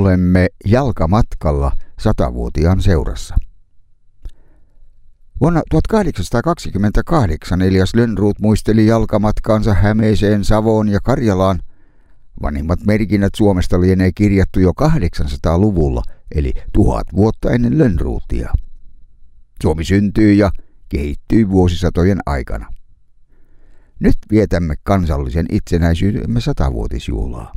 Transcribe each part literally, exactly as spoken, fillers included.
Olemme jalkamatkalla satavuotiaan seurassa. Vuonna tuhatkahdeksansataakaksikymmentäkahdeksan Elias Lönnrot muisteli jalkamatkaansa Hämeeseen, Savoon ja Karjalaan. Vanhimmat merkinnät Suomesta lienee kirjattu jo kahdeksansataaluvulla, eli tuhat vuotta ennen Lönnrotia. Suomi syntyi ja kehittyi vuosisatojen aikana. Nyt vietämme kansallisen itsenäisyytemme satavuotisjuhlaa.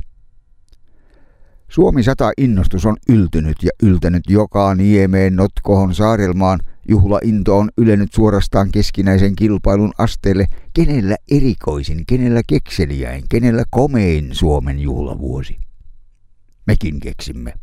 Suomi sata innostus on yltynyt ja yltänyt joka niemeen, notkohon, saarelmaan. Juhlainto on ylennyt suorastaan keskinäisen kilpailun asteelle, kenellä erikoisin, kenellä kekseliäin, kenellä komein Suomen juhlavuosi. Mekin keksimme.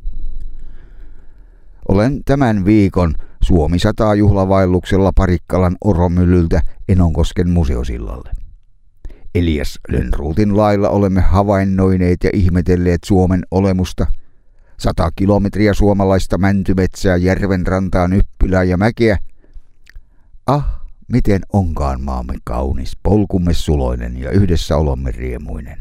Olen tämän viikon Suomi sata juhlavaelluksella Parikkalan Oromyllyltä Enonkosken museosillalle. Elias Lönnrotin lailla olemme havainnoineet ja ihmetelleet Suomen olemusta. Sata kilometriä suomalaista mäntymetsää, järvenrantaa, nyppylää ja mäkeä. Ah, miten onkaan maamme kaunis, polkumme suloinen ja yhdessä olomme riemuinen.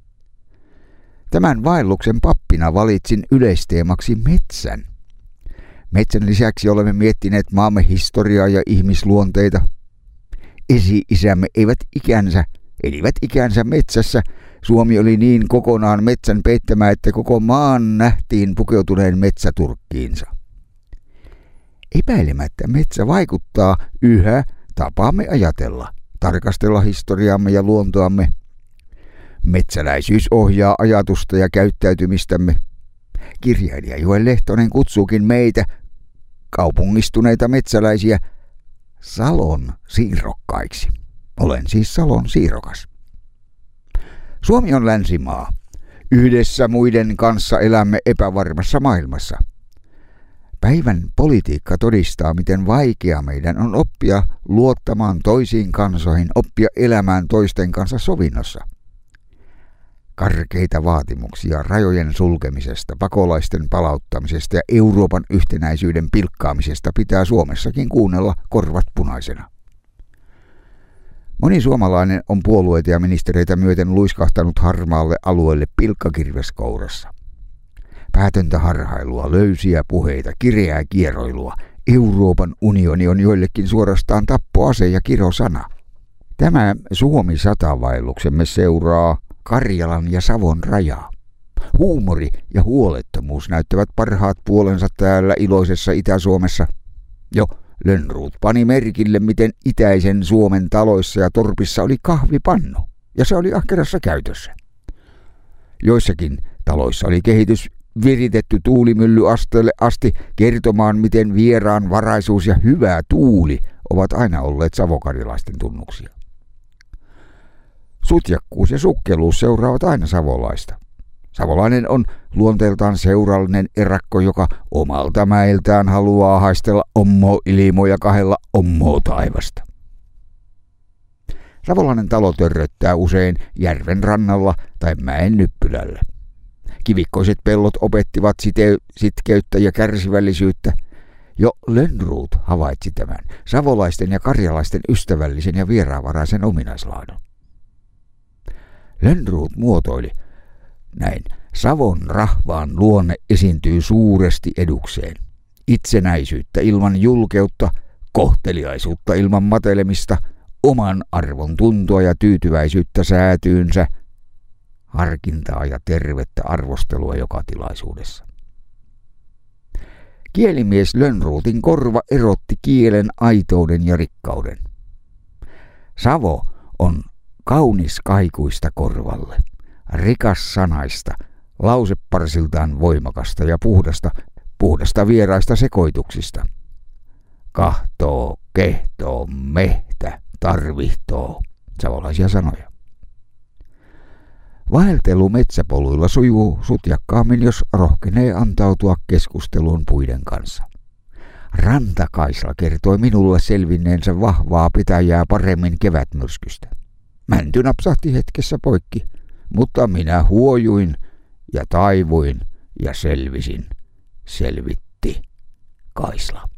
Tämän vaelluksen pappina valitsin yleisteemaksi metsän. Metsän lisäksi olemme miettineet maamme historiaa ja ihmisluonteita. Esi-isämme eivät ikänsä, elivät ikänsä metsässä. Suomi oli niin kokonaan metsän peittämä, että koko maan nähtiin pukeutuneen metsäturkkiinsa. Epäilemättä metsä vaikuttaa yhä tapaamme ajatella, tarkastella historiaamme ja luontoamme. Metsäläisyys ohjaa ajatusta ja käyttäytymistämme. Kirjailija Joel Lehtonen kutsuukin meitä, kaupungistuneita metsäläisiä, Salon siirrokkaiksi. Olen siis Salon siirrokas. Suomi on länsimaa. Yhdessä muiden kanssa elämme epävarmassa maailmassa. Päivän politiikka todistaa, miten vaikea meidän on oppia luottamaan toisiin kansoihin, oppia elämään toisten kanssa sovinnossa. Karkeita vaatimuksia rajojen sulkemisesta, pakolaisten palauttamisesta ja Euroopan yhtenäisyyden pilkkaamisesta pitää Suomessakin kuunnella korvat punaisena. Moni suomalainen on puolueita ja ministereitä myöten luiskahtanut harmaalle alueelle pilkkakirveskourassa. Päätöntä harhailua, löysiä puheita, kireää kieroilua. Euroopan unioni on joillekin suorastaan tappoase ja kirosana. Tämä Suomi satavaelluksemme seuraa Karjalan ja Savon rajaa. Huumori ja huolettomuus näyttävät parhaat puolensa täällä iloisessa Itä-Suomessa. Jo Lönnrot pani merkille, miten itäisen Suomen taloissa ja torpissa oli kahvipannu, ja se oli ahkerassa käytössä. Joissakin taloissa oli kehitys viritetty tuulimyllyasteelle asti kertomaan, miten vieraan varaisuus ja hyvä tuuli ovat aina olleet savokarjalaisten tunnuksia. Sutjakkuus ja sukkeluus seuraavat aina savolaista. Savolainen on luonteeltaan seurallinen erakko, joka omalta mäeltään haluaa haistella ommo ilmoja kahdella ommo taivasta. Savolainen talo törröttää usein järven rannalla tai mäen nyppylällä. Kivikkoiset pellot opettivat site- sitkeyttä ja kärsivällisyyttä. Jo Lönnrot havaitsi tämän, savolaisten ja karjalaisten ystävällisen ja vieraanvaraisen ominaislaadun. Lönnrot muotoili näin: Savon rahvaan luonne esiintyy suuresti edukseen. Itsenäisyyttä ilman julkeutta, kohteliaisuutta ilman matelemista, oman arvon tuntoa ja tyytyväisyyttä säätyynsä, harkintaa ja tervettä arvostelua joka tilaisuudessa. Kielimies Lönnrotin korva erotti kielen aitouden ja rikkauden. Savo on kaunis kaikuista korvalle, rikas sanaista, lauseparsiltaan voimakasta ja puhdasta, puhdasta vieraista sekoituksista. Kahtoo, kehtoo, mehtä, tarvihtoo, savolaisia sanoja. Vaeltelu metsäpoluilla sujuu sutjakkaammin, jos rohkenee antautua keskusteluun puiden kanssa. Rantakaisla kertoi minulle selvinneensä vahvaa pitäjää paremmin kevätmyrskystä. Mänty napsahti hetkessä poikki, mutta minä huojuin ja taivuin ja selvisin, selvitti Kaisla.